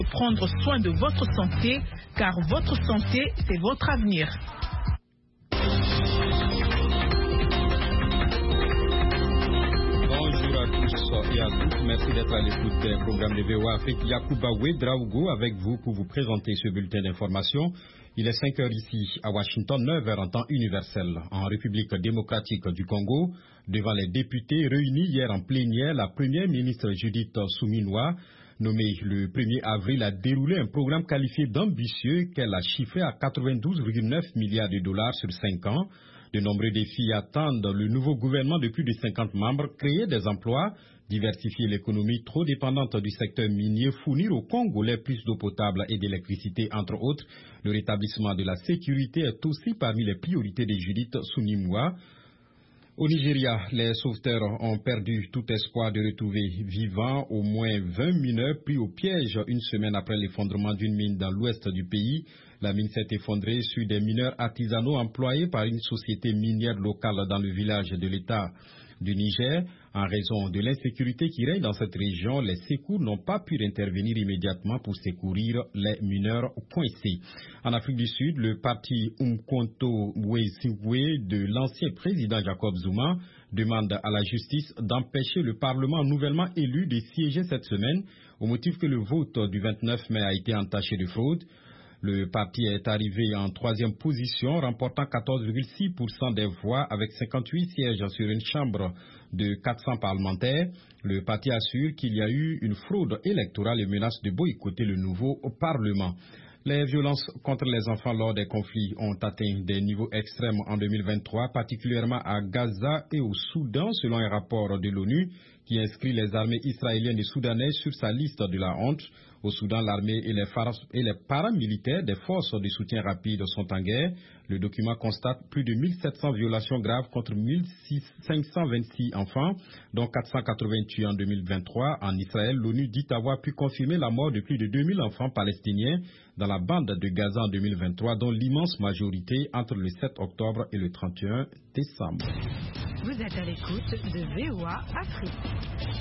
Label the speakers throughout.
Speaker 1: Prendre soin de votre santé, car votre santé, c'est votre avenir.
Speaker 2: Bonjour à tous et à toutes. Merci d'être à l'écoute des programmes de VOA Afrique. Yacouba Ouedraogo avec vous pour vous présenter ce bulletin d'information. Il est 5 heures ici à Washington, 9 heures en temps universel. En République démocratique du Congo, devant les députés réunis hier en plénière, la première ministre Judith Suminwa, nommée le 1er avril, a déroulé un programme qualifié d'ambitieux qu'elle a chiffré à 92,9 milliards de dollars sur 5 ans. De nombreux défis attendent le nouveau gouvernement de plus de 50 membres, créer des emplois, diversifier l'économie trop dépendante du secteur minier, fournir aux Congolais plus d'eau potable et d'électricité, entre autres. Le rétablissement de la sécurité est aussi parmi les priorités de Judith Suminwa. Au Nigeria, les sauveteurs ont perdu tout espoir de retrouver vivants au moins 20 mineurs pris au piège une semaine après l'effondrement d'une mine dans l'ouest du pays. La mine s'est effondrée sur des mineurs artisanaux employés par une société minière locale dans le village de l'État du Niger. En raison de l'insécurité qui règne dans cette région, les secours n'ont pas pu intervenir immédiatement pour secourir les mineurs coincés. En Afrique du Sud, le parti Umkhonto Wesigwe de l'ancien président Jacob Zuma demande à la justice d'empêcher le Parlement nouvellement élu de siéger cette semaine au motif que le vote du 29 mai a été entaché de fraude. Le parti est arrivé en troisième position, remportant 14,6% des voix avec 58 sièges sur une chambre de 400 parlementaires. Le parti assure qu'il y a eu une fraude électorale et menace de boycotter le nouveau Parlement. Les violences contre les enfants lors des conflits ont atteint des niveaux extrêmes en 2023, particulièrement à Gaza et au Soudan, selon un rapport de l'ONU qui inscrit les armées israéliennes et soudanaises sur sa liste de la honte. Au Soudan, l'armée et les paramilitaires des forces de soutien rapide sont en guerre. Le document constate plus de 1700 violations graves contre 1526 enfants, dont 488 en 2023. En Israël, l'ONU dit avoir pu confirmer la mort de plus de 2000 enfants palestiniens dans la bande de Gaza en 2023, dont l'immense majorité entre le 7 octobre et le 31 décembre.
Speaker 3: Vous êtes à l'écoute de VOA Afrique.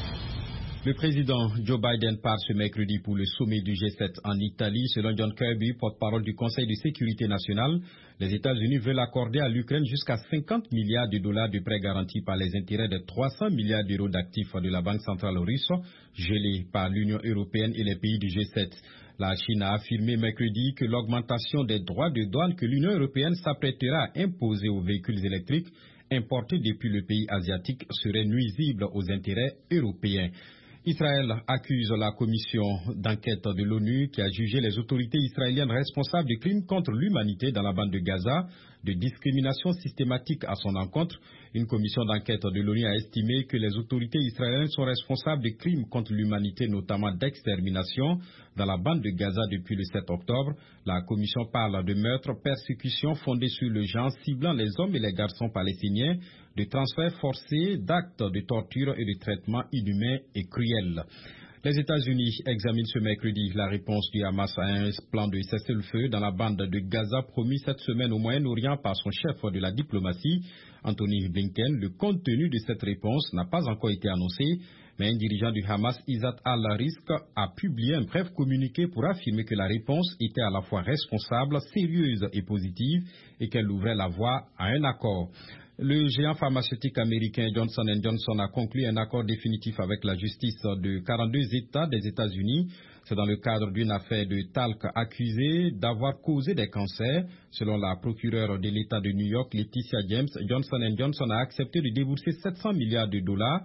Speaker 2: Le président Joe Biden part ce mercredi pour le sommet du G7 en Italie. Selon John Kirby, porte-parole du Conseil de sécurité nationale, les États-Unis veulent accorder à l'Ukraine jusqu'à 50 milliards de dollars de prêts garantis par les intérêts de 300 milliards d'euros d'actifs de la Banque centrale russe, gelés par l'Union européenne et les pays du G7. La Chine a affirmé mercredi que l'augmentation des droits de douane que l'Union européenne s'apprêtera à imposer aux véhicules électriques importés depuis le pays asiatique serait nuisible aux intérêts européens. Israël accuse la commission d'enquête de l'ONU qui a jugé les autorités israéliennes responsables de crimes contre l'humanité dans la bande de Gaza, de discrimination systématique à son encontre. Une commission d'enquête de l'ONU a estimé que les autorités israéliennes sont responsables de crimes contre l'humanité, notamment d'extermination, dans la bande de Gaza depuis le 7 octobre. La commission parle de meurtres, persécutions fondées sur le genre, ciblant les hommes et les garçons palestiniens, de transferts forcés, d'actes de torture et de traitements inhumains et cruels. Les États-Unis examinent ce mercredi la réponse du Hamas à un plan de cessez-le-feu dans la bande de Gaza promis cette semaine au Moyen-Orient par son chef de la diplomatie, Anthony Blinken. Le contenu de cette réponse n'a pas encore été annoncé, mais un dirigeant du Hamas, Izzat al-Risk, a publié un bref communiqué pour affirmer que la réponse était à la fois responsable, sérieuse et positive et qu'elle ouvrait la voie à un accord. Le géant pharmaceutique américain Johnson & Johnson a conclu un accord définitif avec la justice de 42 États des États-Unis. C'est dans le cadre d'une affaire de talc accusée d'avoir causé des cancers. Selon la procureure de l'État de New York, Laetitia James, Johnson & Johnson a accepté de débourser 700 millions de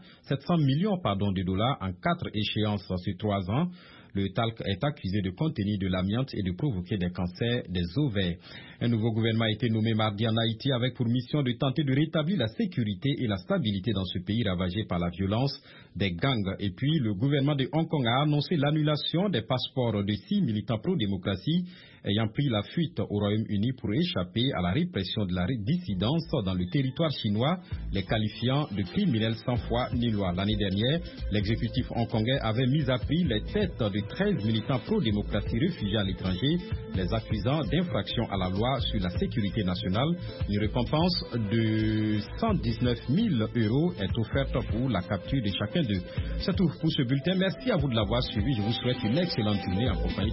Speaker 2: dollars en 4 échéances sur 3 ans. Le talc est accusé de contenir de l'amiante et de provoquer des cancers des ovaires. Un nouveau gouvernement a été nommé mardi en Haïti avec pour mission de tenter de rétablir la sécurité et la stabilité dans ce pays ravagé par la violence des gangs. Et puis, le gouvernement de Hong Kong a annoncé l'annulation des passeports de 6 militants pro-démocratie ayant pris la fuite au Royaume-Uni pour échapper à la répression de la dissidence dans le territoire chinois, les qualifiant de criminels sans foi ni loi. L'année dernière, l'exécutif hongkongais avait mis à prix les têtes de 13 militants pro-démocratie réfugiés à l'étranger, les accusant d'infraction à la loi sur la sécurité nationale. Une récompense de 119 000 € est offerte pour la capture de chacun 2022. C'est tout pour ce bulletin. Merci à vous de l'avoir suivi. Je vous souhaite une excellente journée en compagnie